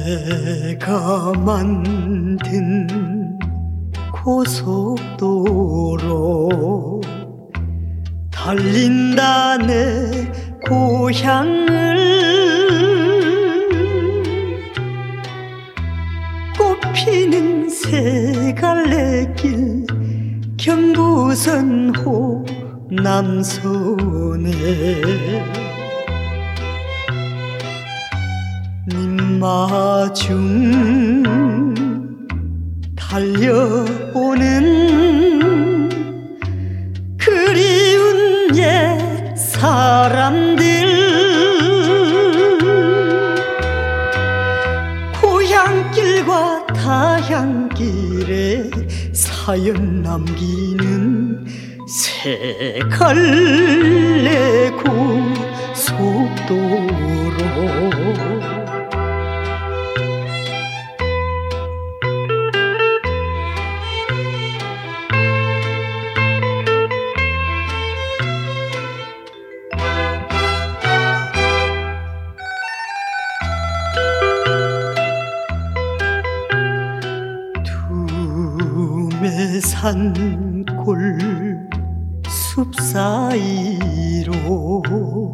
내가 만든 고속도로 달린다 내 고향을 꽃피는 새갈래길 경부선 호남선에 님마중 달려오는 그리운 옛 사람들 고향길과 타향길에 사연 남기는 새갈래 고속도로 산골 숲 사이로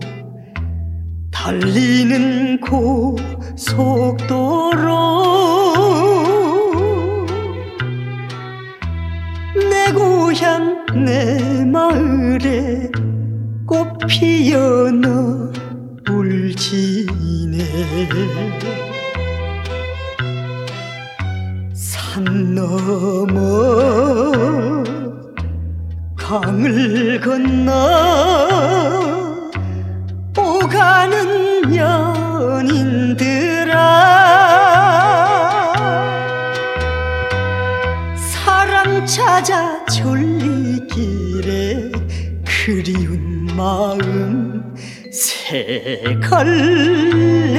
달리는 고속도로 내 고향 내 마을에 꽃 피어 울지네 산 넘어 강을 건너 오가는 연인들아 사랑 찾아 졸리길에 그리운 마음 새갈래